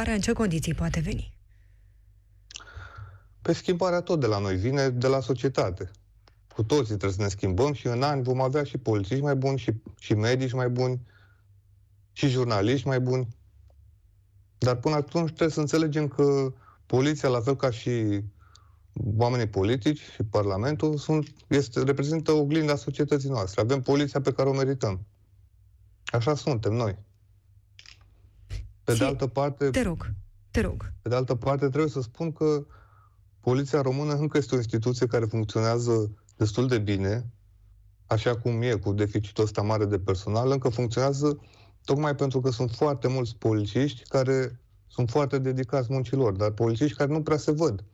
în ce condiții poate veni? Pe schimbarea tot de la noi vine, de la societate. Cu toții trebuie să ne schimbăm și în ani vom avea și polițiști mai buni, și medici mai buni, și jurnaliști mai buni. Dar până atunci trebuie să înțelegem că poliția, la fel ca și oamenii politici și Parlamentul, reprezintă oglinda societății noastre. Avem poliția pe care o merităm. Așa suntem noi. Pe de altă parte... Te rog. Pe de altă parte, trebuie să spun că Poliția Română încă este o instituție care funcționează destul de bine, așa cum e, cu deficitul ăsta mare de personal, încă funcționează tocmai pentru că sunt foarte mulți polițiști care sunt foarte dedicați muncilor, dar polițiști care nu prea se văd.